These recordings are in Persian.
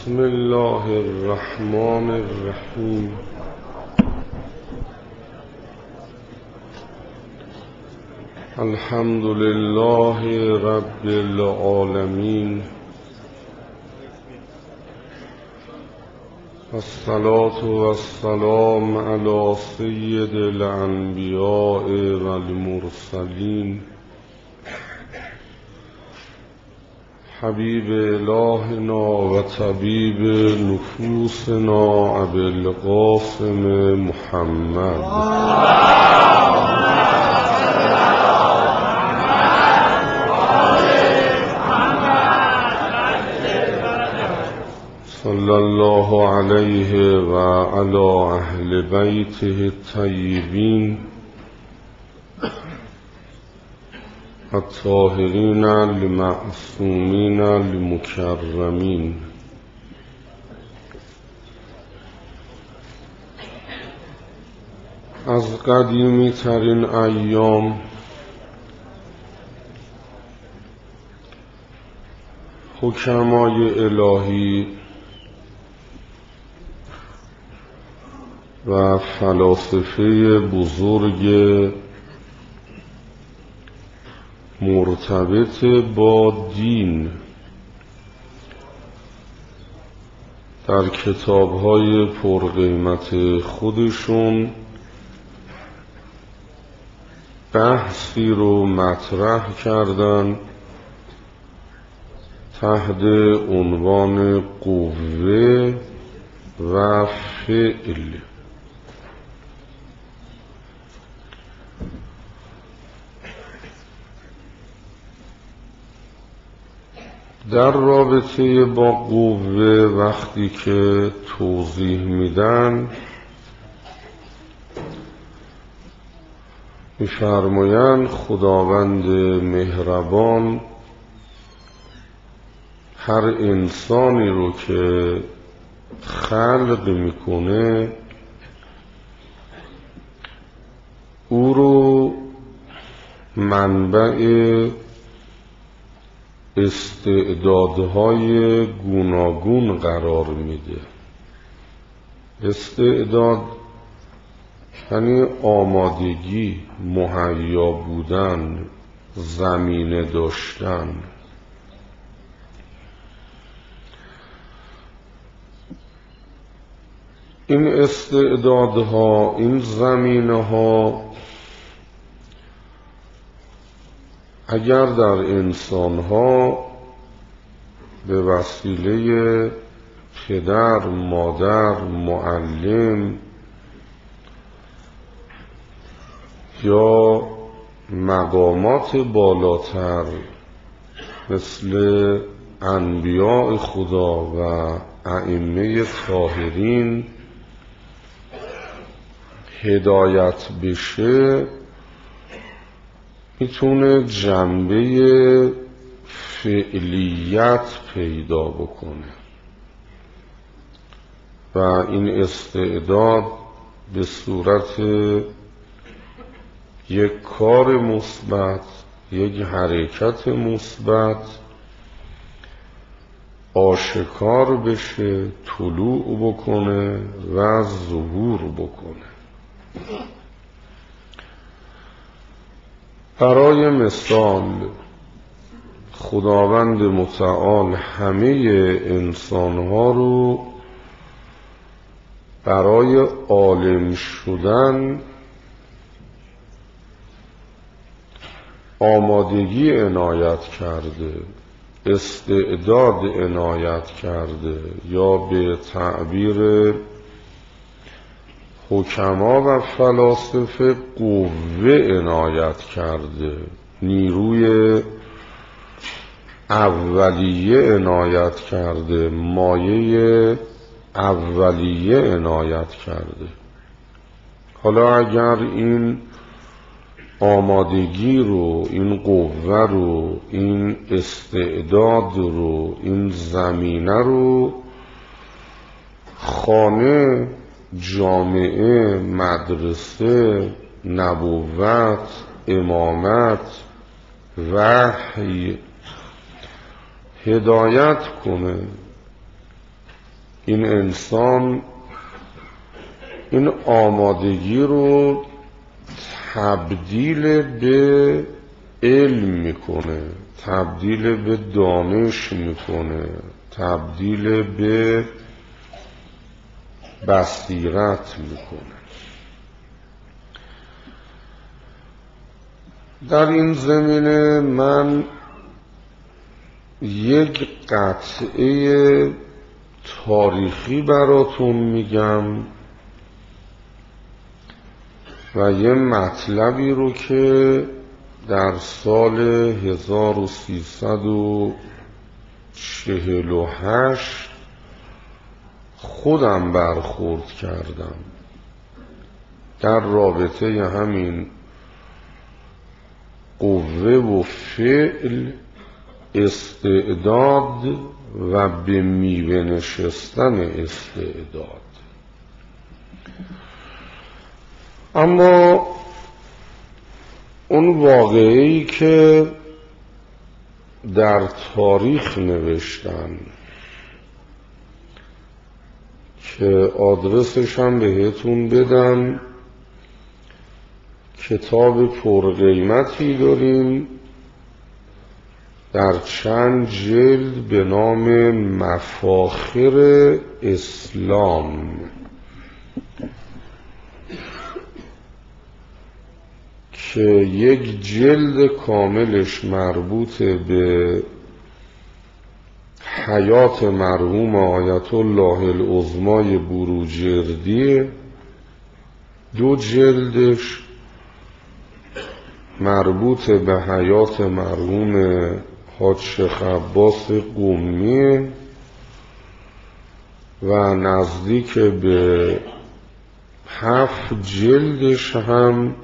بسم الله الرحمن الرحیم. الحمد لله رب العالمین، الصلاة والسلام علی سید الانبیاء والمرسلین، حبیب الهنا و طبیب نفوسنا ابی القاسم محمد صلی الله علیه و علی اهل بیته الطیبین الطاهرین المعصومین المکرمین. از قدیمی ترین ایام حکمای الهی و فلاسفه بزرگ مرتبط با دین در کتاب‌های پرقیمت خودشون بحثی رو مطرح کردن تحت عنوان قوه و فعل. در رابطه با قوه وقتی که توضیح میدن می‌فرمایند خداوند مهربان هر انسانی رو که خلق میکنه او رو منبع استعدادهای گوناگون قرار میده. استعداد یعنی آمادگی، مهیا بودن، زمینه داشتن. این استعدادها، این زمینه ها اگر در انسانها به وسیله پدر، مادر، معلم یا مقامات بالاتر مثل انبیاء خدا و ائمه طاهرین هدایت بشه میتونه جنبه فعلیت پیدا بکنه و این استعداد به صورت یک کار مثبت، یک حرکت مثبت آشکار بشه، طلوع بکنه و ظهور بکنه. برای مثال خداوند متعال همه انسانها رو برای عالم شدن آمادگی عنایت کرده، استعداد عنایت کرده، یا به تعبیر حکما و فلاسفه قوه عنایت کرده، نیروی اولیه عنایت کرده، مایه اولیه عنایت کرده. حالا اگر این آمادگی رو، این قوه رو، این استعداد رو، این زمینه رو خانه، جامعه، مدرسه، نبوت، امامت، وحی هدایت کنه این انسان این آمادگی رو تبدیل به علم میکنه، تبدیل به دانش میکنه، تبدیل به بصیرت میکنه. در این زمینه من یک قطعه تاریخی براتون میگم و یه مطلبی رو که در سال 1348 خودم برخورد کردم در رابطه همین قوه و فعل، استعداد و به میوه نشستن استعداد. اما اون واقعه‌ای که در تاریخ نوشتن که آدرسش هم بهتون بدم، کتاب پرقیمتی داریم در چند جلد به نام مفاخر اسلام که یک جلد کاملش مربوط به حیات مرحوم آیت الله العظمای بروجردی، دو جلدش مربوط به حیات مرحوم حاج شیخ عباس قمی و نزدیک به 7 جلدش هم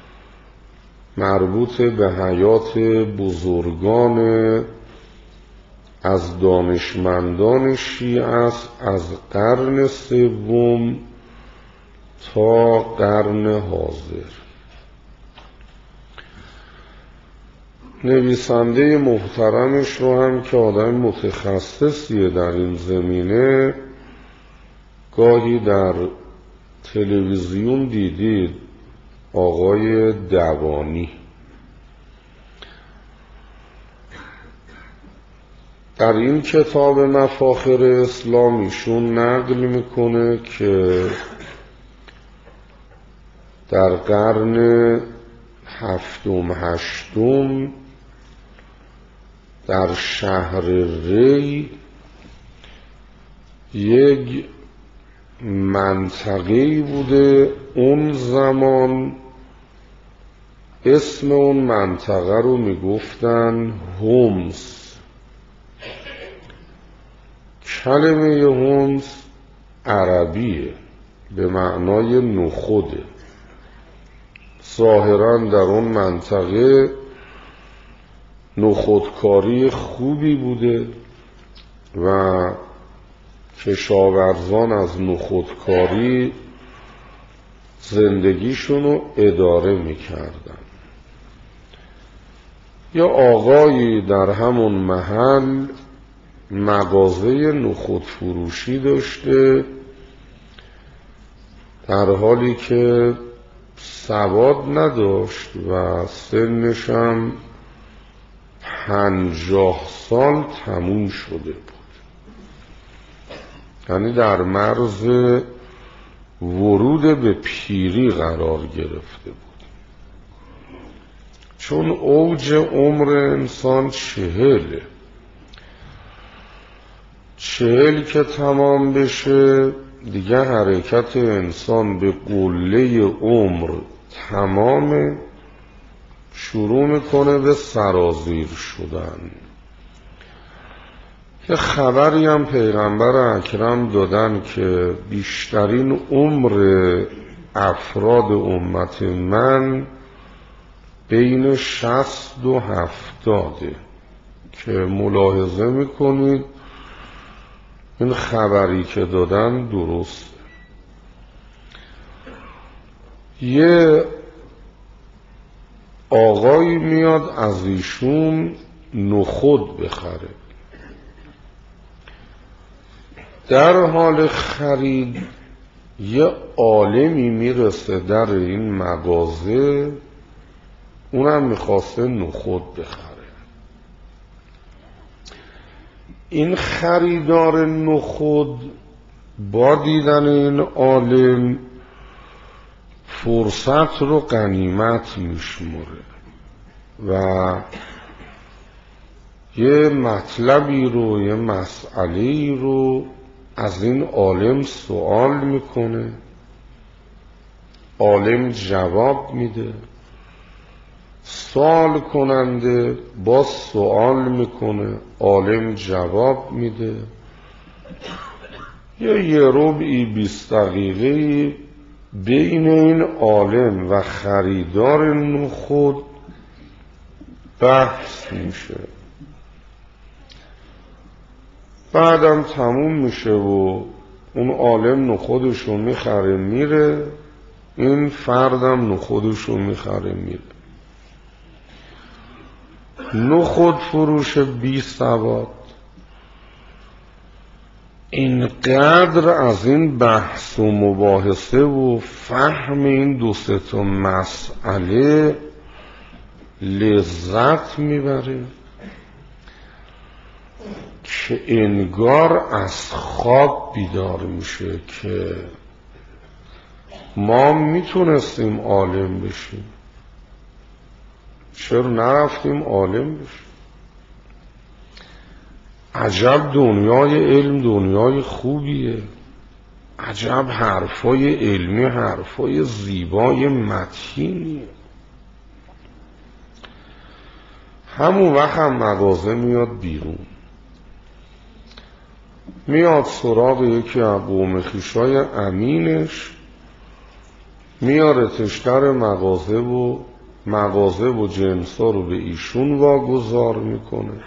مربوط به حیات بزرگان از دانشمندان شیعه است، از قرن سوم تا قرن حاضر. نویسنده محترمش رو هم که آدم متخصصیه در این زمینه، گاهی در تلویزیون دیدید، آقای دوانی. در این کتاب مفاخر اسلام ایشون نقل میکنه که در قرن 7 و 8 در شهر ری یک منطقه‌ای بوده، اون زمان اسم اون منطقه رو میگفتن هومس. کلمه هومس عربیه، به معنای نخوده. ظاهراً در اون منطقه نخودکاری خوبی بوده و کشاورزان از نخودکاری زندگیشون رو اداره میکردن. یا آقایی در همون محل مغازه نخود فروشی داشته، در حالی که سواد نداشت و سنش هم 50 سال تموم شده بود، یعنی در مرز ورود به پیری قرار گرفته بود. چون اوج عمر انسان 40 که تمام بشه دیگه حرکت انسان به قله عمر تمامه، شروع میکنه به سرازیر شدن. یه خبری هم پیغمبر اکرم دادن که بیشترین عمر افراد امت من بین 60 و 70 که ملاحظه میکنید این خبری که دادن درسته. یه آقایی میاد از ایشون نخود بخره. در حال خرید یه عالمی میرسه در این مغازه، اونم میخواسته نخود بخره. این خریدار نخود با دیدن این عالم فرصت رو غنیمت میشمره و یه مطلبی رو، یه مسئله‌ای رو از این عالم سوال میکنه، عالم جواب میده، سوال کننده باز سوال میکنه، عالم جواب میده. یه ربعی 20 دقیقه بین این عالم و خریدار نخود بحث میشه. بعدم تموم میشه و اون عالم نخودشو میخره میره، این فردم نخودشو میخره میره. نخود فروش 20 سواد اینقدر از این بحث و مباحثه و فهم این 2-3 مسئله لذت میبره که انگار از خواب بیدار میشه که ما میتونستیم عالم بشیم، چرا نرفتیم عالم بشیم؟ عجب دنیای علم دنیای خوبیه، عجب حرفای علمی حرفای زیبای متینیه. همون وقت هم مغازه میاد بیرون، میاد سراغ یکی از قوم خویشای امینش، میارتش در مغازه و جنسا رو به ایشون واگذار میکنه،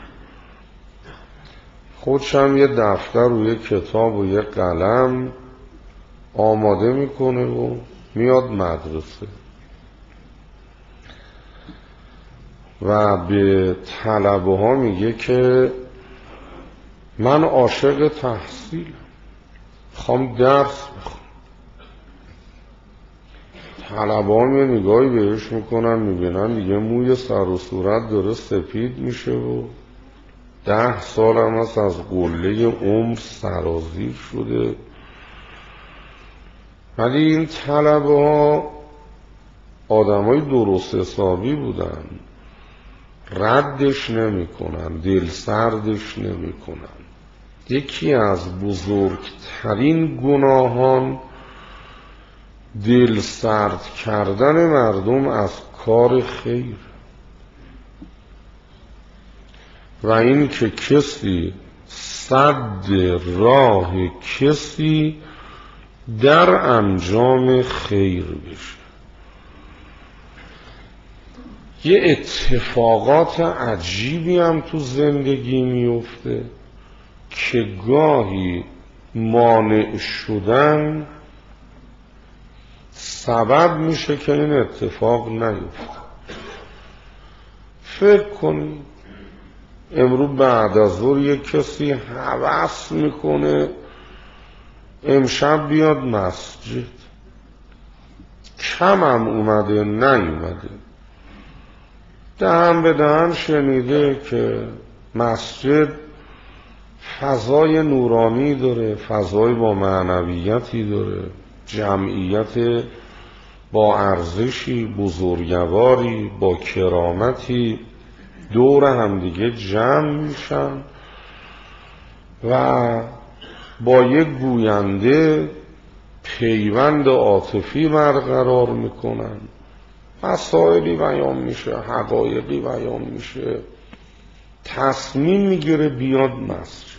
خودشم یه دفتر و یه کتاب و یه قلم آماده میکنه و میاد مدرسه و به طلبه ها میگه که من عاشق تحصیلم، خوام درس بخونم. طلبه ها یه نگاهی بهش میکنن، میبینن دیگه موی سر و صورت داره سپید میشه و 10 سال هم از قله عمر سرازیر شده. ولی این طلبه ها آدمای درست حسابی بودن، ردش نمی کنن، دل سردش نمی کنن. یکی از بزرگترین گناهان دل سرد کردن مردم از کار خیر و این که کسی صد راه کسی در انجام خیر بشه. یه اتفاقات عجیبی هم تو زندگی میفته که گاهی مانع شدن سبب میشه که این اتفاق نیفته. فکر کنید امروز بعد از ظهر یک کسی هوس میکنه امشب بیاد مسجد، کم هم اومده نیومده، دهن به دهن شنیده که مسجد فضای نورانی داره، فضای با معنویتی داره، جمعیت با ارزشی، بزرگواری، با کرامتی دور هم دیگه جمع میشن و با یک گوینده پیوند عاطفی برقرار میکنن، مسائلی بیان میشه، حقایقی بیان میشه، تصمیم میگیره بیاد مسجد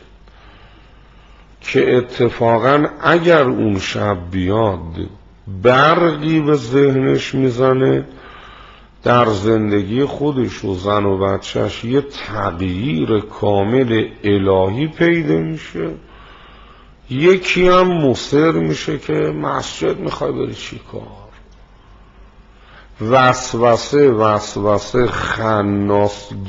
که اتفاقا اگر اون شب بیاد برقی به ذهنش میزنه، در زندگی خودش و زن و بچهش یه تغییر کامل الهی پیدا میشه. یکی هم مصر میشه که مسجد میخوای بری چی کار؟ وسوسه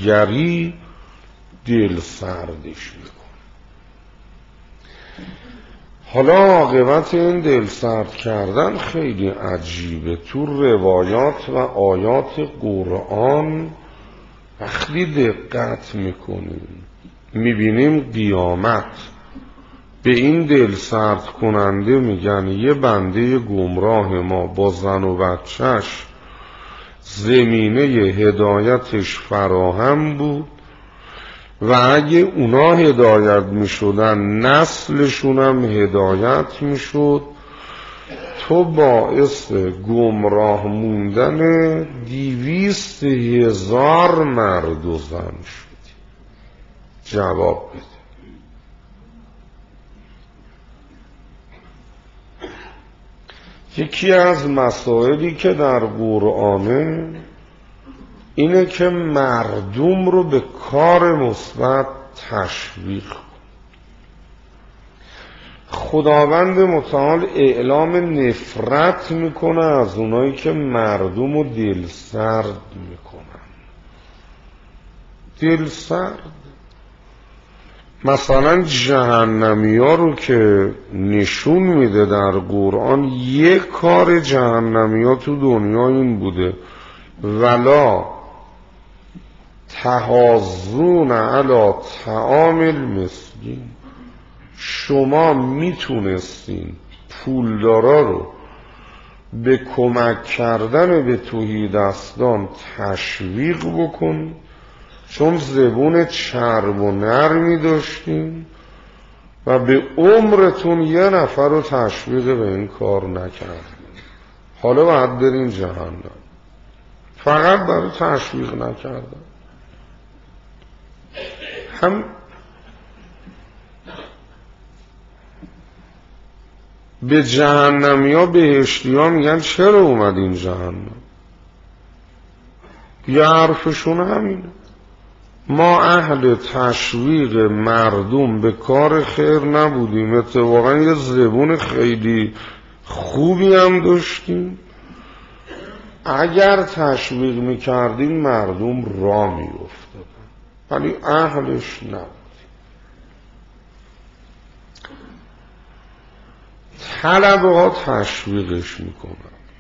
خناسگری دل سردش میکنه. حالا عاقبت این دل سرد کردن خیلی عجیبه. تو روایات و آیات قرآن وقتی دقت میکنیم میبینیم قیامت به این دل سرد کننده میگن یه بنده گمراه ما با زن و بچهش زمینه هدایتش فراهم بود و اگه اونا هدایت می شدن نسلشون هم هدایت می شد، تو باعث گمراه موندن 200,000 مرد و زن شدی. جواب بده. یکی از مسائلی که در قرآنه اینه که مردم رو به کار مثبت تشویق کن. خداوند متعال اعلام نفرت میکنه از اونایی که مردم رو دلسرد میکنن. دلسرد مثلا جهنمی ها رو که نشون میده در قرآن، یک کار جهنمی ها تو دنیا این بوده ولا تحاضون علی طعام المسکین. شما میتونستین پولدارا رو به کمک کردن به تهیدستان تشویق بکن، چون زبون چرب و نرمی داشتین و به عمرتون یه نفر رو تشویق به این کار نکردین. حالا باید برین جهنم. فقط برای تشویق نکردن. هم به جهنمی ها بهشتی ها میگن چرا اومدین جهنم؟ یه حرفشون همینه، ما اهل تشویق مردم به کار خیر نبودیم، اتفاقا یه زبون خیلی خوبی هم داشتیم، اگر تشویق میکردیم مردم را میافتادن، ولی اهلش نبودیم. طلبه ها تشویقش میکنن،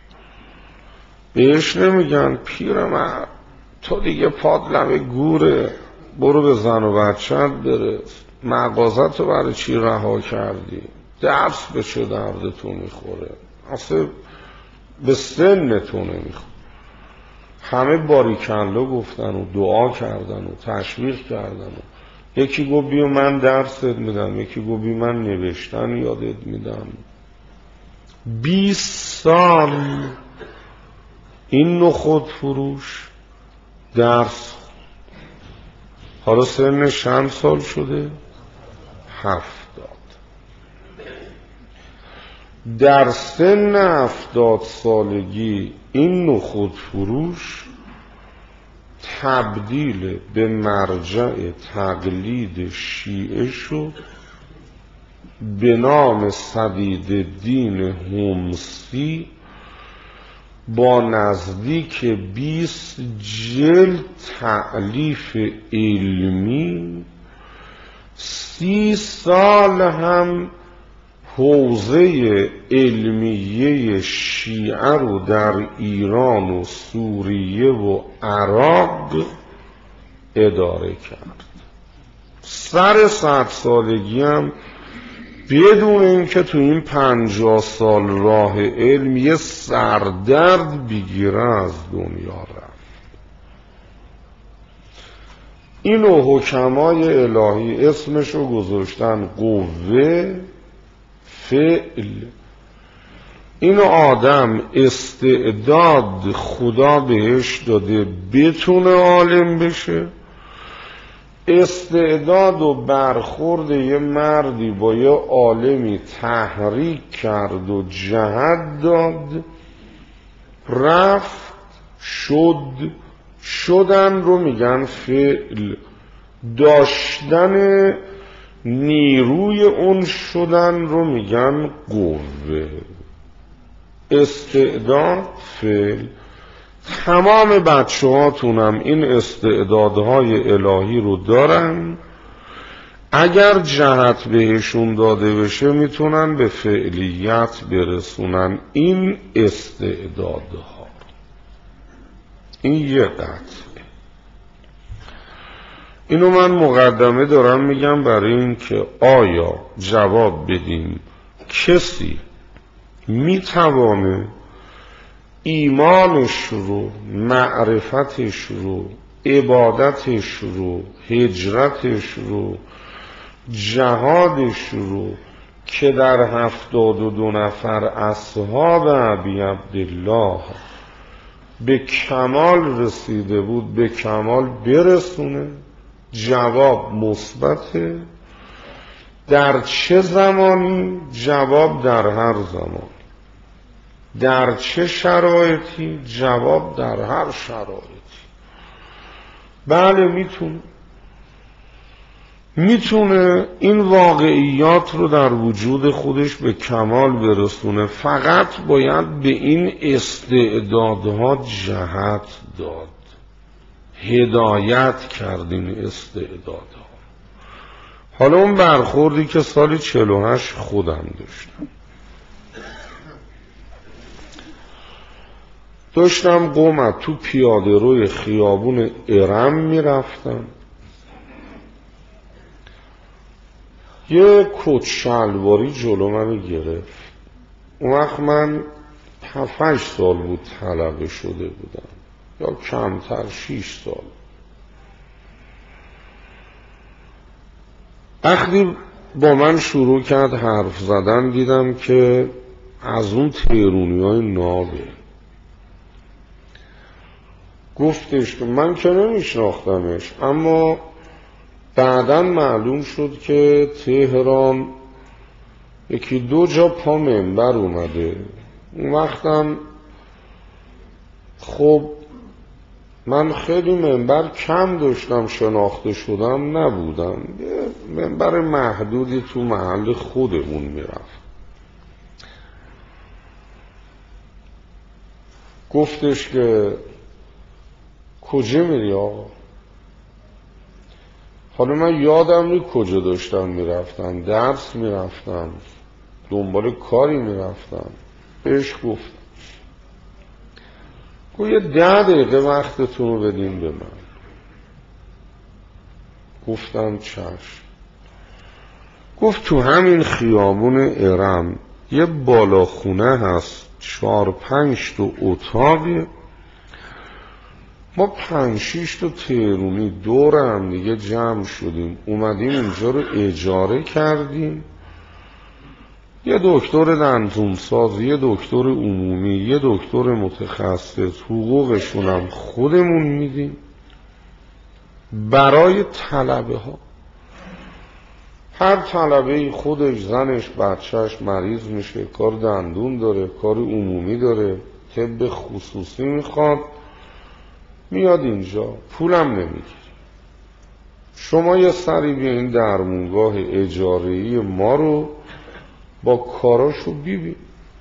بهش نمیگن پیرمرد تو دیگه پات لبه گوره، برو به زن و بچت برس، مغازت رو برای چی رها کردی، درس به چه درد تو میخوره، اصلا به سن تو نمیخوره. همه باریکلا گفتن و دعا کردن و تشویق کردن و یکی گفت بیا من درست میدم، یکی گفت بیا من نوشتن یادت میدم. 20 سال این نخود فروش درس، حالا سنش چند سال شده؟ 70. در سن 70 سالگی این نخود فروش تبدیل به مرجع تقلید شیعه شد به نام سدیدالدین حمصی با نزدیک 20 جلد تألیف علمی. 30 سال هم حوزه علمیه شیعه رو در ایران و سوریه و عراق اداره کرد. سر 100 سالگی هم بدون اینکه تو این 50 سال راه علم یه سردرد بگیره از دنیا رفت. اینو حکمای الهی اسمشو گذاشتن قوه فعل. اینو آدم استعداد خدا بهش داده بتونه عالم بشه، استعداد و برخورد یه مردی با یه عالمی تحریک کرد و جهت داد، رفت شدن رو میگن فعل، داشتن نیروی اون شدن رو میگن قوه. استعداد فعل. تمام بچه هاتونم این استعدادهای الهی رو دارن، اگر جهت بهشون داده بشه میتونن به فعلیت برسونن این استعدادها. این یه قطعه. اینو من مقدمه دارم میگم برای این که آیا جواب بدیم کسی میتوانه ایمانش رو، معرفتش رو، عبادتش رو، هجرتش رو، جهادش رو که در 72 نفر اصحاب ابی عبدالله به کمال رسیده بود به کمال برسونه؟ جواب مثبته. در چه زمانی؟ جواب در هر زمان. در چه شرایطی؟ جواب در هر شرایطی. بله میتونه این واقعیات رو در وجود خودش به کمال برسونه، فقط باید به این استعدادها جهت داد، هدایت کرد این استعدادها. حالا اون برخوردی که سال 48 خودم داشتم قم تو پیاده روی خیابون ارم میرفتم، یه کت شلواری جلو من گرفت. اون وقت من 7-8 سال بود طلبه شده بودم یا کمتر، 6 سال. وقتی با من شروع کرد حرف زدن دیدم که از اون تهرونی‌های نابه. گفتش که من که نمیشناختمش، اما بعداً معلوم شد که تهران 1-2 جا پا منبر اومده. اون وقتم خب من خیلی منبر کم داشتم، شناخته شدم نبودم، یه منبر محدودی تو محل خودمون میرفت. گفتش که کجا میری آقا؟ حالا من یادم نیست کجا داشتم میرفتم، درس میرفتم، دنبال کاری میرفتم. بهش گفتم یه 10 دقیقه وقتتون رو بدین به من. گفتم چشم. گفت تو همین خیابون ارم یه بالاخونه هست، 4-5 تا اتاقی، ما 5-6 تا تهرونی دور هم دیگه جمع شدیم، اومدیم اینجا رو اجاره کردیم. یه دکتر دندونساز، یه دکتر عمومی، یه دکتر متخصص، حقوقشون هم خودمون میدیم برای طلبه ها. هر طلبه خودش، زنش، بچهش مریض میشه، کار دندون داره، کار عمومی داره، طب خصوصی میخواد، میاد اینجا، پولم نمیگیره. شما یه سری بیاین درمونگاه اجاره‌ای ما رو با کاراشو ببین.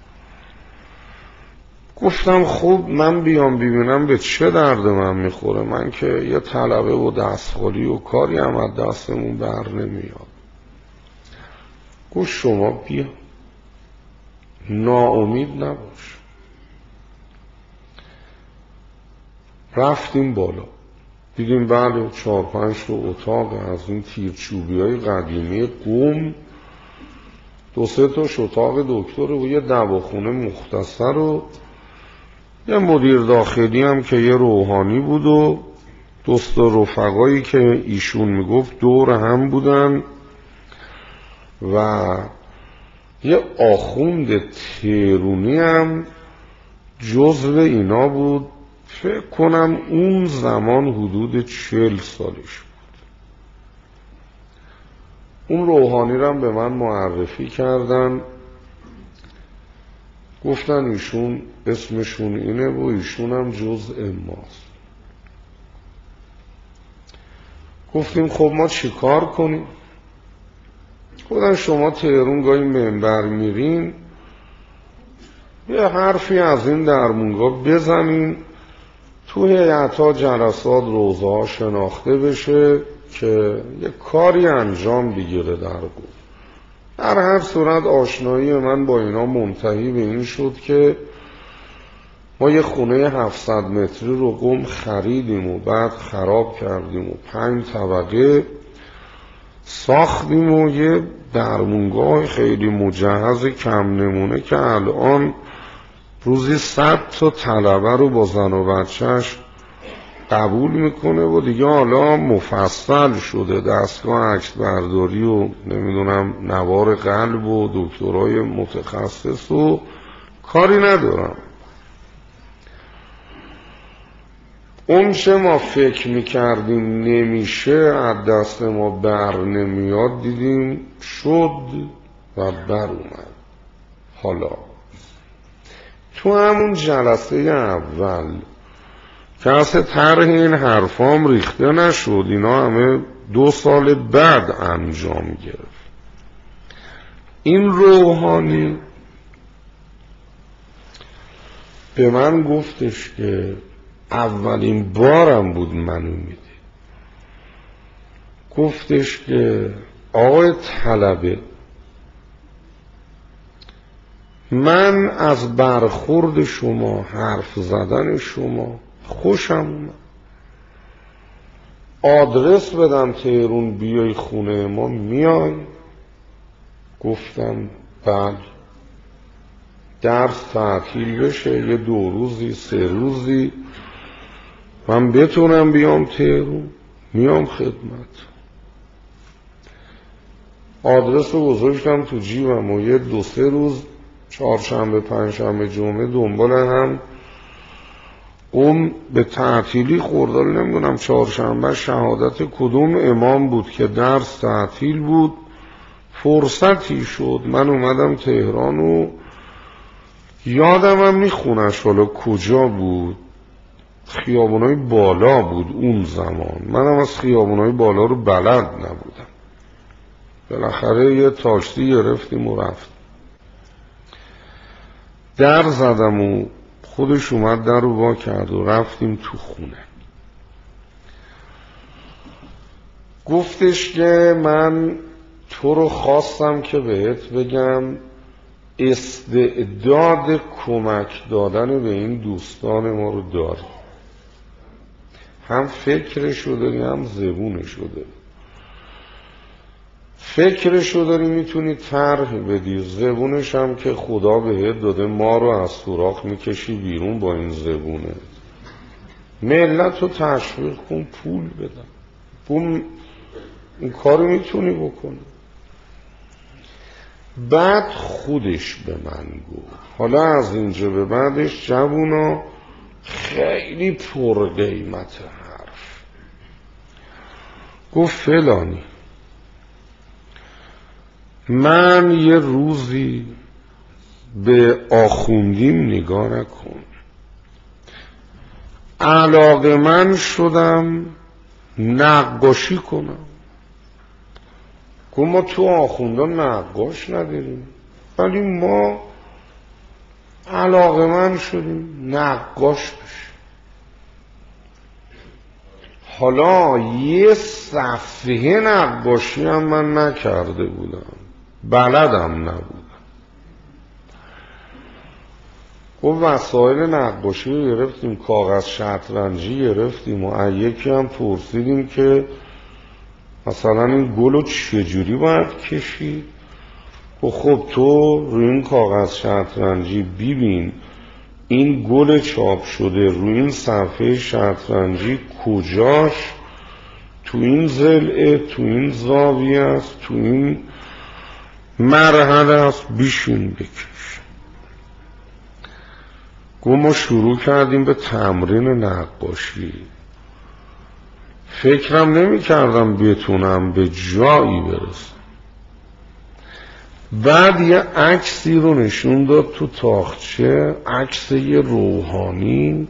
گفتم خب من بیام ببینم به چه درد من میخوره، من که یه طلبه و دستخالی و کاری هم از دستمون بر نمیاد. گفت شما بیا، ناامید نباش. رفتیم بالا، دیدیم بله 4-5 تا اتاق از این تیرچوبی‌های قدیمی قم، 2-3 تاش اتاق دکتر و یه دواخونه مختصر و یه مدیر داخلی هم که یه روحانی بود و 2 تا رفقایی که ایشون میگفت دور هم بودن و یه آخوند تهرونی هم جزو اینا بود. فکر کنم اون زمان حدود 40 سالش بود. اون روحانی رو هم به من معرفی کردن، گفتن ایشون اسمشون اینه و ایشون هم جزء ماست. گفتیم خب ما چی کار کنیم؟ گفتن شما تهرون گاهی منبر میرین، یه حرفی از این درمونگاه بزنین، تو هیئت‌ها، جلسات، روزه‌ها شناخته بشه که یه کاری انجام بگیره در قم. در هر صورت آشنایی من با اینا منتهی به این شد که ما یه خونه 700 متری رو قم خریدیم و بعد خراب کردیم و 5 طبقه ساختیم و یه درمونگاه خیلی مجهز کم نمونه که الان روزی 100 تا طلبه رو با زن و بچهش قبول میکنه و دیگه حالا مفصل شده، دستگاه عکس برداری و نمیدونم نوار قلب و دکترای متخصص و کاری ندارم. اون چه ما فکر میکردیم نمیشه، از دست ما بر نمیاد، دیدیم شد و بر اومد. حالا تو همون جلسه اول که اصلا طرح این حرفام ریخته نشد، اینا همه 2 سال بعد انجام گرفت. این روحانی به من گفتش که اولین بارم بود منو میده، گفتش که آقای طلبه، من از برخورد شما، حرف زدن شما خوشم اومد. آدرس بدم تهرون بیای خونه ما میای؟ گفتم بله. درس تعطیل بشه یه 2 روزی 3 روزی من بتونم بیام تهرون، میام خدمت. آدرس رو گذاشتم تو جیبم و یه 2-3 روز چهارشنبه پنجشنبه جمعه دنبال هم اون به تعطیلی خوردال، نمیدونم چهارشنبه شهادت کدوم امام بود که درس تعطیل بود، فرصتی شد من اومدم تهران و یادم هم میخونش حالا کجا بود، خیابونای بالا بود اون زمان، منم از خیابونای بالا رو بلد نبودم، بالاخره یه تاکسی گرفتیم و رفتیم. در زدم و خودش اومد در رو وا کرد و رفتیم تو خونه. گفتش که من تو رو خواستم که بهت بگم استعداد کمک دادن به این دوستان ما رو داری، هم فکرشو داری هم زبونشو داری. فکرشو داری میتونی طرح بدی، زبونش هم که خدا بهت داده، ما رو از سوراخ میکشی بیرون با این زبونه. ملت رو تشویق کن، پول بدن، پول این کارو میتونی بکنی. بعد خودش به من گفت، حالا از اینجا به بعدش جوونا خیلی پر قیمت حرف، گفت فلانی من یه روزی به آخوندیم نگاه نکن، علاقه من شدم نقاشی کنم. گفت ما تو آخوندان نقاش نداریم، ولی ما علاقه من شدیم نقاش بشیم. حالا یه صفحه نقاشی هم من نکرده بودم، بلدم نبودم. گفت وسایل نقاشی رو گرفتیم، کاغذ شطرنجی گرفتیم و یکی هم پرسیدیم که مثلا این گل رو چجوری باید کشید. خب تو روی این کاغذ شطرنجی ببین این گل چاپ شده روی این صفحه شطرنجی کجاش، تو این ضلعه، تو این زاویه است، تو این مرحله است، بیشین بکش. گفت ما شروع کردیم به تمرین نقاشی، فکرم نمی کردم بتونم به جایی برسم. بعد یه عکسی رو نشون داد تو تاخچه، عکس یه روحانی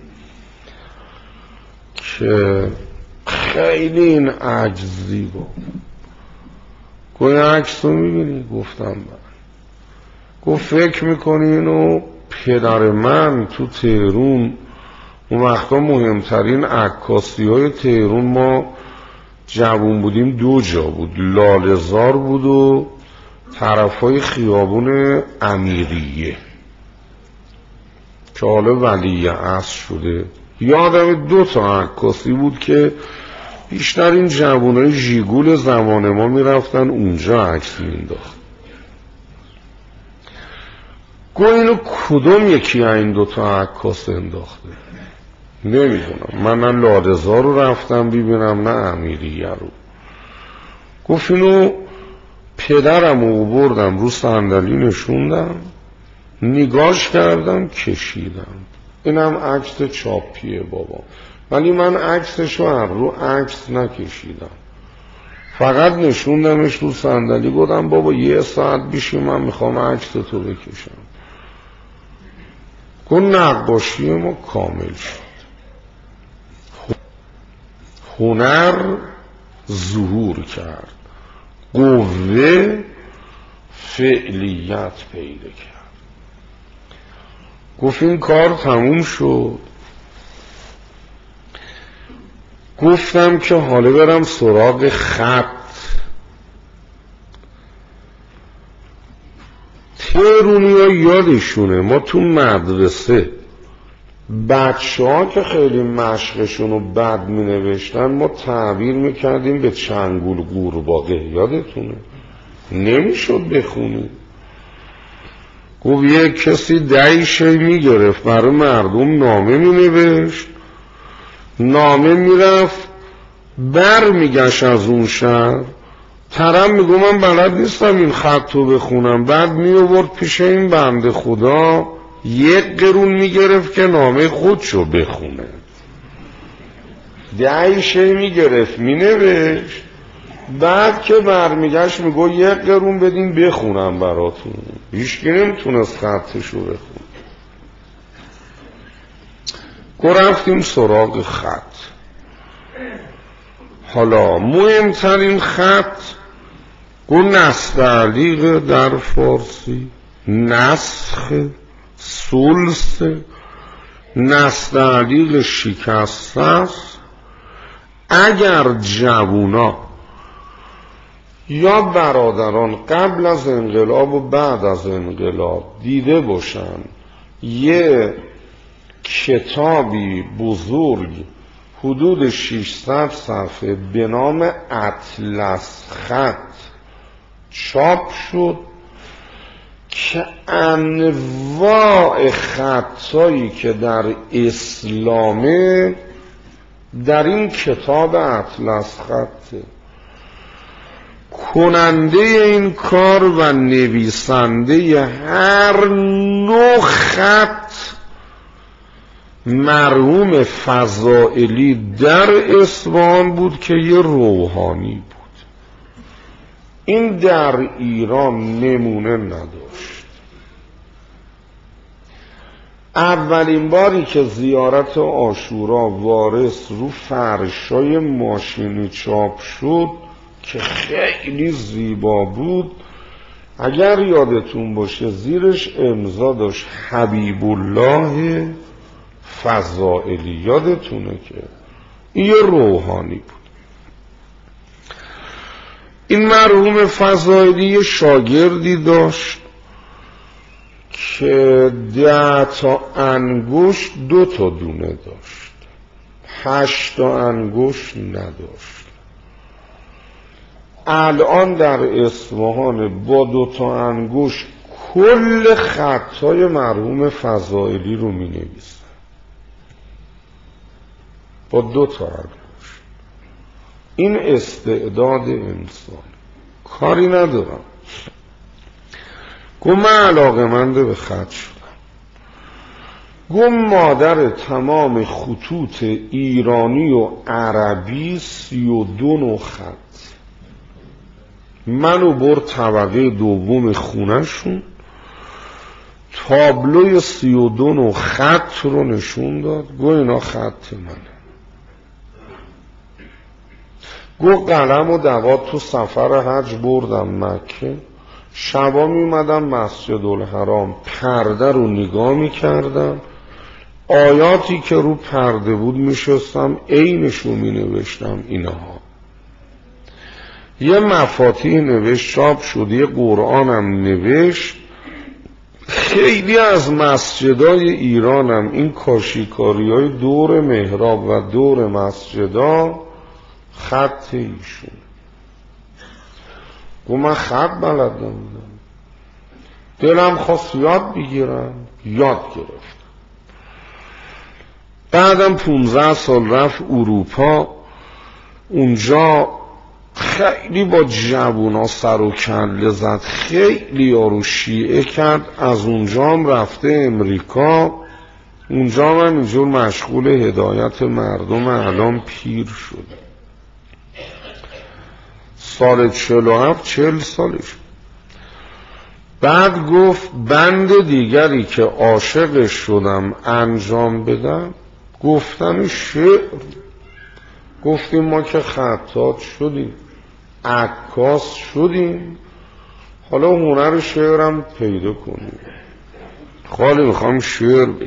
که خیلی این عکس زیبا. گفت این عکس رو میبینی؟ گفتم بله. گفت فکر میکنی اینو پدر من تو تهرون اون وقتا مهمترین عکاسی های تهرون ما جوون بودیم 2 جا بود، لاله‌زار بود و طرفای خیابون امیریه که حالا ولی عصر شده. یادم 2 تا عکاسی بود که بیشتر این جوانای ژیگول زمان ما میرفتن اونجا عکس مینداخت. گو اینو کدوم یکی این 2 تا عکاس انداخته؟ نمیدونم، من نه لاله‌زار رو رفتم ببینم نه امیریه رو. گفت اینو پدرم رو بردم رو صندلی نشوندم، نگاش کردم، کشیدم. اینم عکس چاپیه بابا، ولی من عکسشو رو عکس نکشیدم، فقط نشوندمش رو صندلی. گفتم بابا 1 ساعت بیشی من میخوام عکس تو بکشم. گفت نقاشی ما کامل شد، هنر ظهور کرد، قوه فعلیت پیدا کرد. گفت این کار تموم شد. گفتم که حالا برم سراغ خط. تهرونی‌ها یادشونه ما تو مدرسه بچه ها که خیلی مشقشون رو بد می نوشتن ما تعبیر می کردیم به چنگول قورباغه. یادتونه؟ نمیشد بخونی. گفت یه کسی 10 شی می گرفت برای مردم نامه می نوشت، نامه می رفت بر می گشت از اون شهر، طرف می گفت من بلد نیستم این خط رو بخونم، بعد می آورد پیش این بنده خدا 1 قرون می گرفت که نامه خودشو بخونه. 10 شی می گرفت می نوشت، بعد که برمیگشت می گفت 1 قرون بدین بخونم براتون. هیچکی نمیتونست خطشو بخونه. رفتیم سراغ خط. حالا مهمترین خط نستعلیق در فارسی، نسخ، سلس. نستعلیق شکسته است. اگر جوونا یا برادران قبل از انقلاب و بعد از انقلاب دیده باشن یه کتابی بزرگ حدود 600 صفحه به نام اطلس خط چاپ شد که انواع خطایی که در اسلامه در این کتاب اطلس خطه. کننده این کار و نویسنده هر نوع خط مرحوم فضائلی در اصفهان بود که یه روحانی بود. این در ایران نمونه نداشت. اولین باری که زیارت عاشورا وارث رو فرشای ماشینی چاپ شد که خیلی زیبا بود، اگر یادتون باشه زیرش امضا داشت حبیب الله فضائلی. یادتونه که این یه روحانی بود. این مرحوم فضائلی شاگردی داشت که 10 تا انگشت 2 تا دونه داشت، 8 تا انگشت نداشت. الان در اصفهان با 2 تا انگشت کل خطای مرحوم فضائلی رو می نویسن، با 2 تا انگشت. این استعداد انسان. کاری ندارم. گفت من علاقه‌مند به خط شدم. گفت مادر تمام خطوط ایرانی و عربی 32 نوع خط. منو برد طبقه دوم خونه‌شون، تابلوی 32 نوع خط رو نشون داد. گفت اینا خط منه. گفت قلم و دوات تو سفر حج بردم مکه، شبا میمدم مسجد الحرام پرده رو نگاه میکردم، آیاتی که رو پرده بود میشستم عینشو مینوشتم اینها. یه مفاتیح نوشت، چاپ شد، یه قرآنم نوشت. خیلی از مسجدای ایرانم این کاشیکاری‌های دور محراب و دور مسجدا خط ایشون. و من خط بلد نبودم، دلم خواست یاد بگیرم، یاد گرفتم. بعدم 15 سال رفت اروپا، اونجا خیلی با جوونا سر و کله زد، خیلی یارو شیعه کرد. از اونجا هم رفته امریکا، اونجا هم اینجور مشغول هدایت مردم. الان پیر شده، سال 47 40 سالش. بعد گفت بند دیگری که عاشقش شدم انجام بدم گفتن شعر. گفتیم ما که خطاط شدیم، عکاس شدیم، حالا هنر شعرم پیدا کنیم. خالی میخوام شعر بگیم،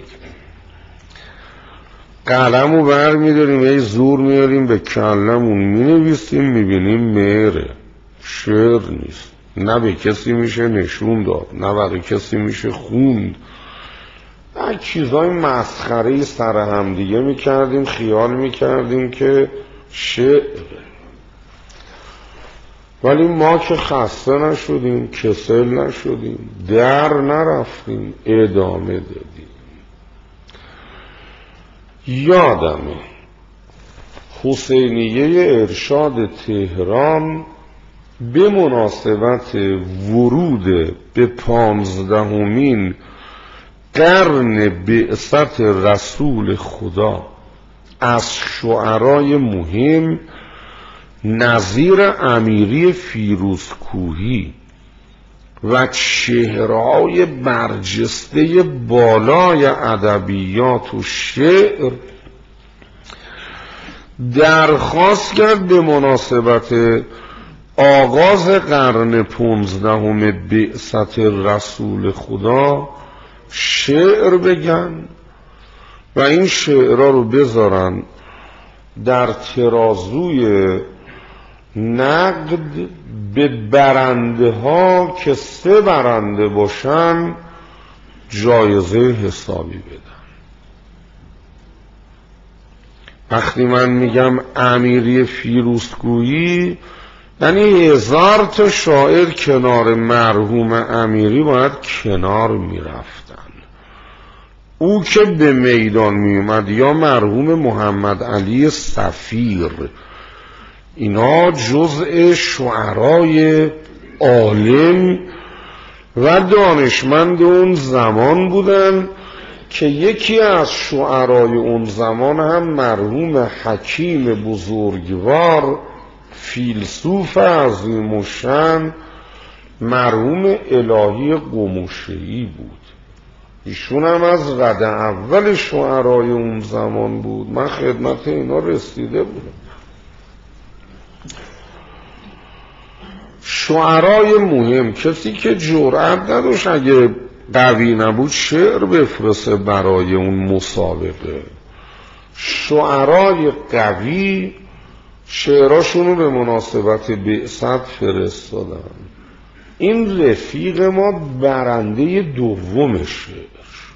قلمو بر میداریم، ای زور میاریم به کلمون، مینویسیم، میبینیم میره. شعر نیست، نه به کسی میشه نشون داد، نه برای کسی میشه خوند. چیزای مسخره‌ای سر هم دیگه میکردیم، خیال میکردیم که شعر. ولی ما که خسته نشدیم، کسل نشدیم، در نرفتیم، ادامه دادیم. یادمه حسینیه ارشاد تهران به مناسبت ورود به 15مین قرن بعثت رسول خدا از شعرای مهم نظیر امیری فیروزکوهی و چهره‌های برجسته بالای ادبیات و شعر درخواست کرد به مناسبت آغاز قرن 15 بعثت رسول خدا شعر بگن و این شعرها رو بذارن در ترازوی نقد به برنده ها که 3 برنده باشن جایزه حسابی بدن. وقتی من میگم امیری فیروزکویی یعنی 1000 تا شاعر کنار مرحوم امیری باید کنار میرفتن. او که به میدان میومد، یا مرحوم محمد علی صفیر، اینا جزء شعرای عالم و دانشمند اون زمان بودن که یکی از شعرای اون زمان هم مرحوم حکیم بزرگوار، فیلسوف عظیم الشأن، مرحوم الهی قمشه‌ای بود. ایشون هم از رد اول شعرای اون زمان بود. من خدمت اینا رسیده بودم. شعرای مهم، کسی که جرأت نداشت اگه قوی نبود شعر بفرسته برای اون مسابقه. شعرای قوی شعراشونو به مناسبت بعثت فرستادن. این رفیق ما برنده دوم شعر شد،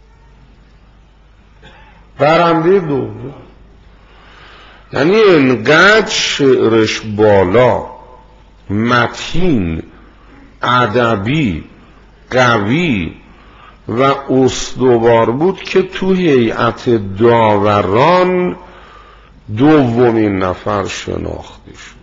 برنده دوم. یعنی انقدر شعرش بالا، متین، ادبی، قوی و استوار بود که تو هیئت داوران دومین نفر شناخته شد.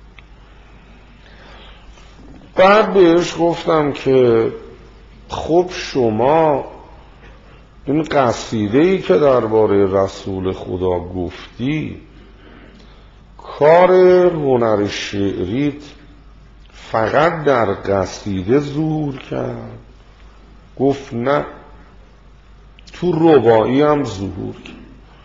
بعد بهش گفتم که خب شما این قصیده‌ای که درباره رسول خدا گفتی، کار هنر شعریت فقط در قصیده ظهور کرد؟ گفت نه، تو رباعی هم ظهور کرد.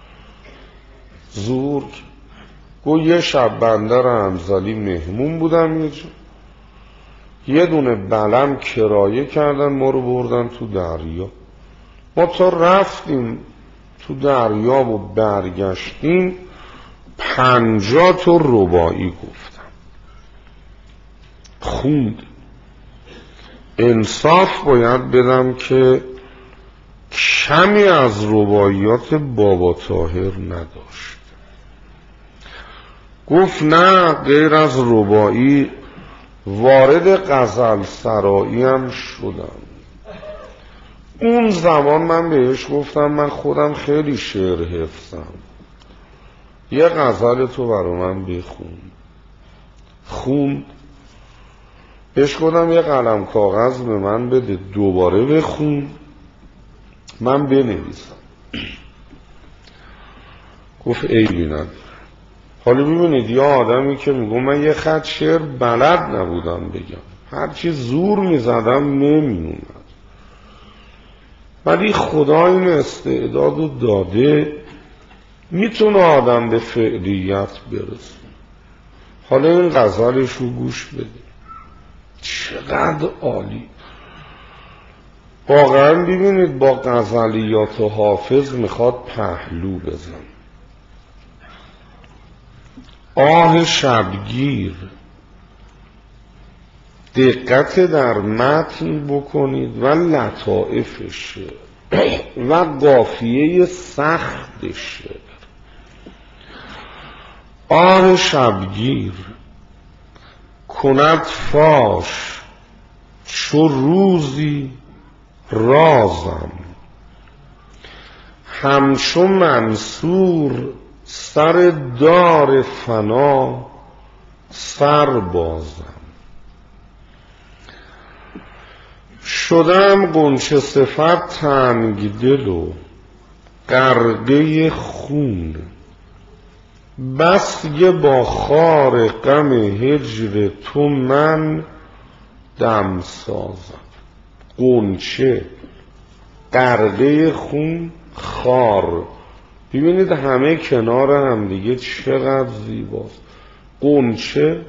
گفت یه شب بندر انزلی مهمون بودم یه دونه بلم کرایه کردن، ما رو بردن تو دریا. ما تا رفتیم تو دریا و برگشتیم 50 تا رباعی گفتم. خوند. انصاف باید بدم که کمی از رباعیات بابا طاهر نداشت. گفت نه غیر از رباعی وارد غزل سرایی هم شدم. اون زمان من بهش گفتم من خودم خیلی شعر حفظم، یه غزل تو برا من بخون. خوند. بهش گفتم یه قلم کاغذ به من بده دوباره بخون من بنویسم. گفت عیبی نداره. حالا ببینید یه آدمی که میگه من یه خط شعر بلد نبودم بگم، هرچی زور میزدم نمیومد، ولی خدا این استعدادو داده میتونه آدم به فعلیت برسه. حالا این غزلش رو گوش بده چقدر عالی. واقعا ببینید با غزلیات و حافظ میخواد پهلو بزن. آه شبگیر، دقت در متن بکنید و لطائفش و قافیه سخت شعر. آه شبگیر کند فاش چو روزی رازم، همچو منصور سر دار فنا سر بازم. شدم غنچه صفت تنگ دل و غرقه خون، بس که با خار غم هجر تو من دم سازم. غنچه، غرقه خون، خار. ببینید همه کنار هم دیگه چقدر زیباست. غنچه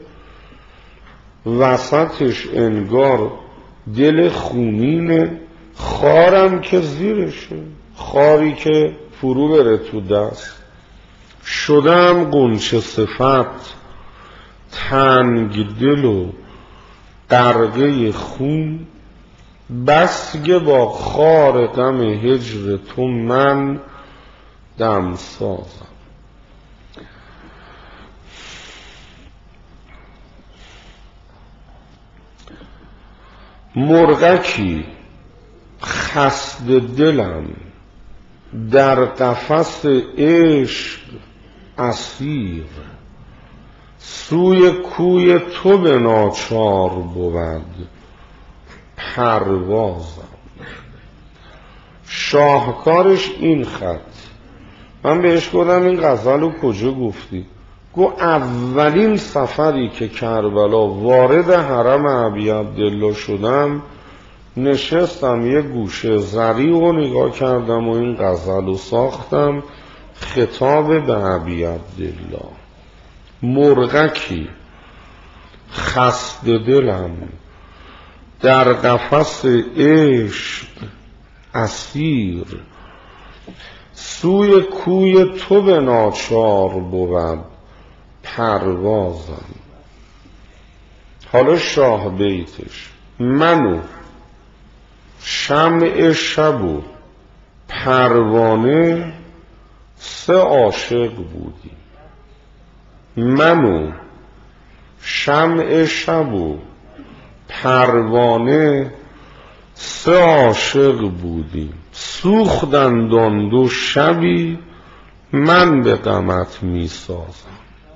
وسطش انگار دل خونینه، خارم که زیرشه، خاری که فرو بره تو دست. شدم غنچه صفت تنگ دل و غرقه خون، بس که با خار غم هجر تو من دم سازم. مرغکی خسته دلم در قفس عشق اسیر، سوی کوی تو به ناچار بود پروازم. شاهکارش این خط. من بهش گفتم این غزل رو کجا گفتی؟ گو اولین سفری که کربلا وارد حرم ابی عبدالله شدم نشستم یه گوشه زریع رو نگاه کردم و این غزل رو ساختم خطاب به ابی عبدالله. مرغکی خسته دلم در قفس عشق اسیر، سوی کوی تو به ناچار بود پروازم. حالا شاه بیتش. منو شمع شب و پروانه سه عاشق بودیم. منو شمع شب و پروانه سه عاشق بودیم، سوختند آن دو شبی من به غمت می سازم.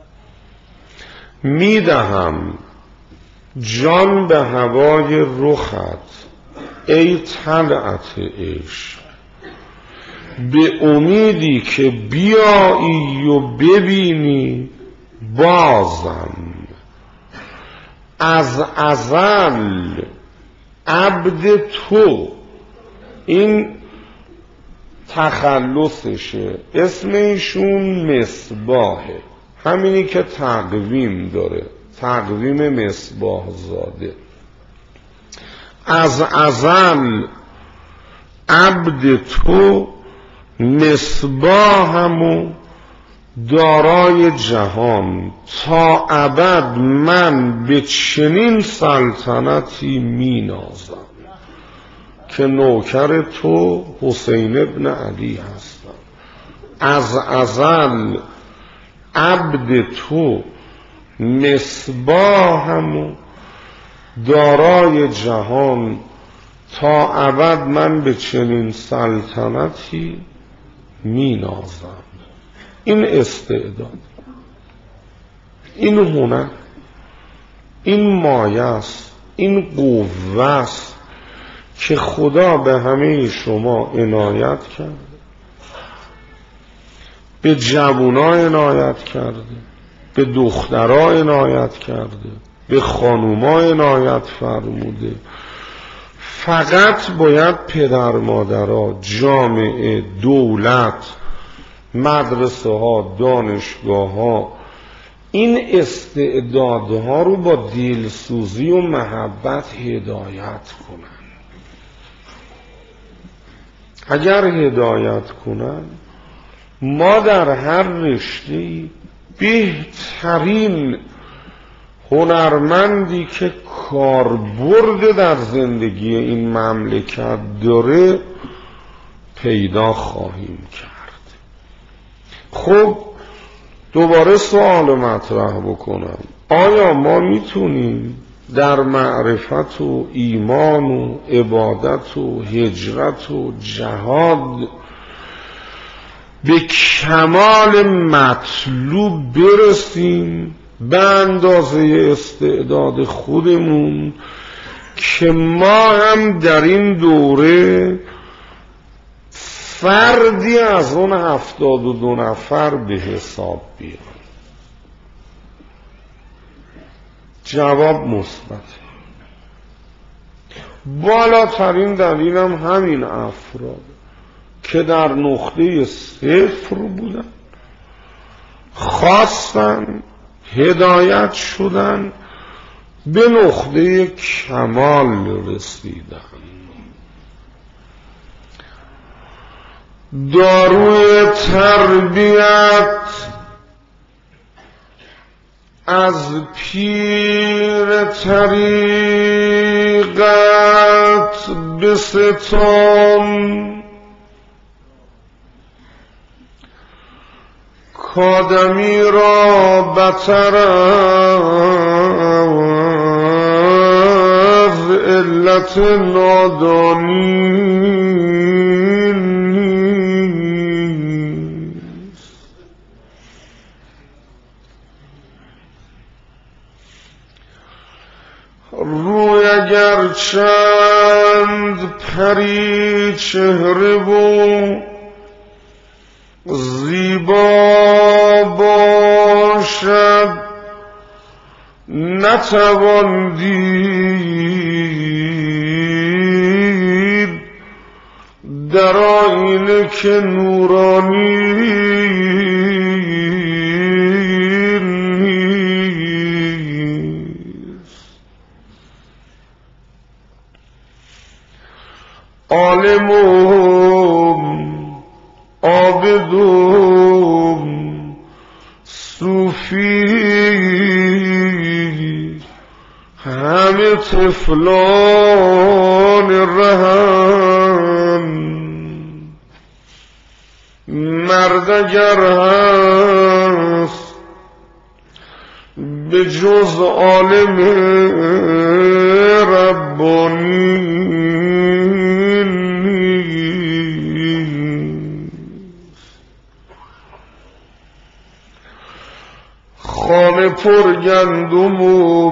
می دهم جان به هوای رخت ای طلعت عشق، به امیدی که بیایی و ببینی بازم. از ازل عبد تو، این تخلصشه، اسم ایشون مصباحه، همینی که تقویم داره، تقویم مصباح زاده. از ازل عبد تو مصباحم و دارای جهان تا ابد من به چنین سلطنتی می نازم که نوکر تو حسین ابن علی هستم، از ازل عبد تو مصباحم و دارای جهان تا ابد من به چنین سلطنتی می نازم. این استعداد، این هنر، این مایه است، این قوه است که خدا به همه شما عنایت کرده، به جوونا عنایت کرده، به دخترها عنایت کرده، به خانوما عنایت فرموده. فقط باید پدر مادرها، جامعه، دولت، مدرسه ها، دانشگاه ها این استعدادها رو با دلسوزی و محبت هدایت کنن. اگر هدایت کنن ما در هر رشته‌ای بهترین هنرمندی که کاربرد در زندگی این مملکت داره پیدا خواهیم کرد. خب دوباره سوال مطرح بکنم، آیا ما میتونیم در معرفت و ایمان و عبادت و هجرت و جهاد به کمال مطلوب برسیم به اندازه استعداد خودمون که ما هم در این دوره فردی از اون 72 نفر به حساب بیاریم؟ جواب مثبت. بالاترین دلیلم همین افراد که در نقطه صفر بودن، خواستن، هدایت شدن، به نقطه کمال رسیدن. داروی تربیت از پیر طریقت بستان، کآدمی را بتر از علت نادانی روی اگر چند پری چهره و زیبا باشد نتوان دید در آینه که نورانی عالمون عابدون صوفی همه طفلان رهن، مرد اگر هست به جز عالم ربانی خانه پر گندم و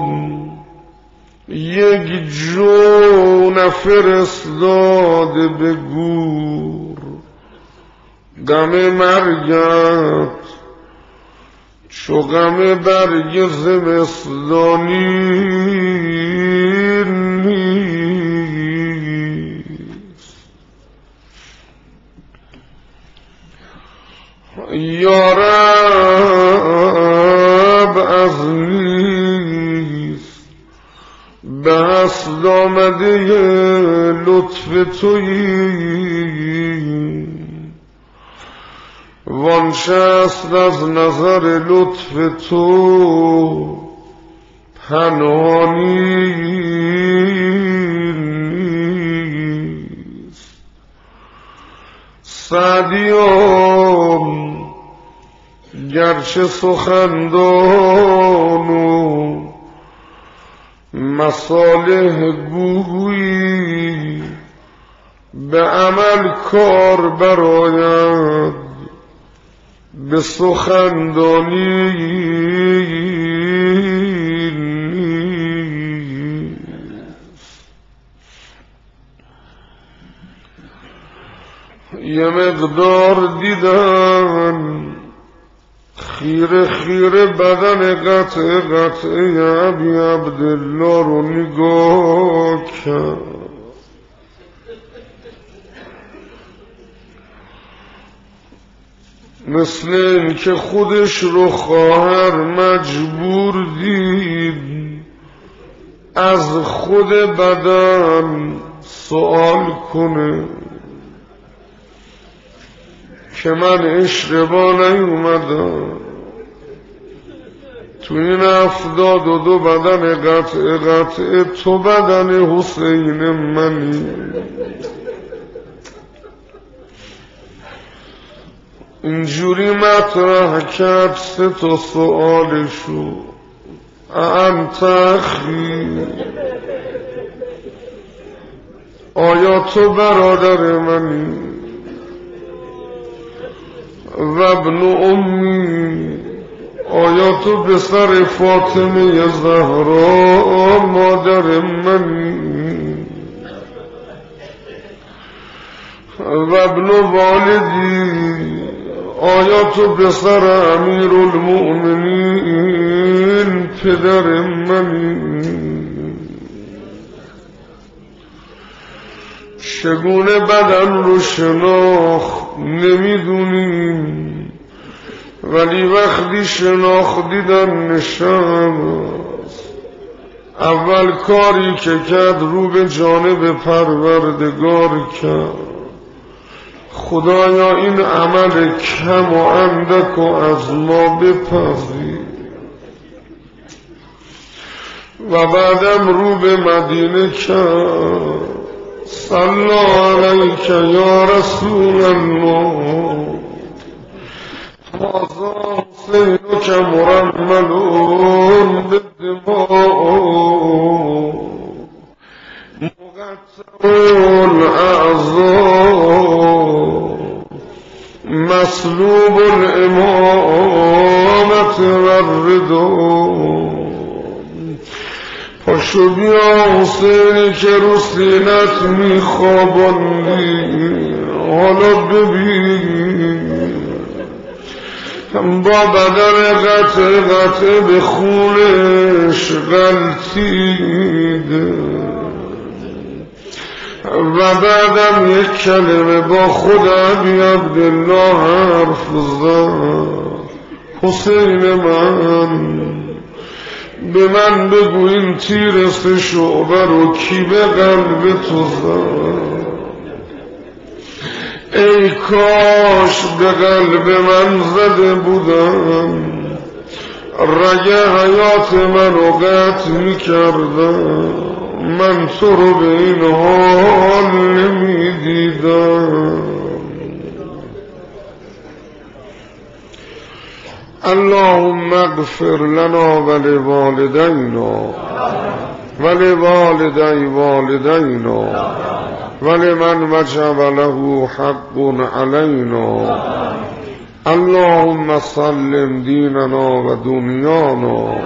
یک جو نفرستاده به گور، غم مرگت چو غم برگ زمستانی نیست. یارب از نیست به هست آمده لطف تویی، وانشست از نظر لطف تو پنهانی نیست. سعدیان گرچه سخندان و مصالح گویی به عمل کار براید به سخندانی نیست. یه مقدار دیدن خیره خیره بدن قطع ابی عبدالله رو نگاه کرد. مثل این که خودش رو خواهر مجبور دید از خود بدن سوال کنه که من اشتباه نیومدم، تو این 72 بدن قطع تو بدن حسین منی. اینجوری مطرح کرد 3 سوالشو. انت اخی، آیا تو برادر منی؟ و ابن امی، آیا تو پسر فاطمه زهرا مادر منی؟ و ابن والدی، آیا تو پسر امیرالمؤمنین پدر منی؟ چگونه بدن رو شناخت نمیدونیم، ولی وقتی شناختیدن نشست. اول کاری که کرد رو به جانب پروردگار کرد. خدایا این عمل کم و اندک و از ما بپذیر. و بعدم رو به مدینه کرد. صلی علیک یا رسول الله، هذا حسینک مرملون بالدماء مقطع الاعضاء مسلوب الامامة والرضا. پاشو بیا حسینی که رو سینت میخواباندی، حالا ببین با بدن قطع به خونش غلطیده. و بعدم یک کلمه با خود ابی عبدالله حرف زد. حسین من، به من بگو این تیر 3 شعبه رو کی به قلب تو زد؟ ای کاش به قلب من زده بودم، رگ حیات منو قطع میکردم، من تو رو به این حال نمیدیدم. اللهم اغفر لنا ولوالدینا ولوالدی والدینا ولمن وجب له حق علینا. اللهم سلم دیننا و دنیانا.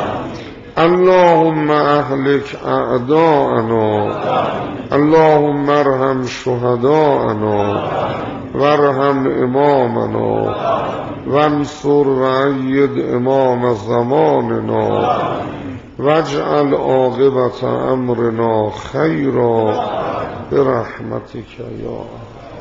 اللهم اهلك اعداءنا. اللهم ارحم شهداءنا وارحم امامنا وانصر وأيد امام زماننا واجعل عاقبة امرنا خيرا برحمتك يا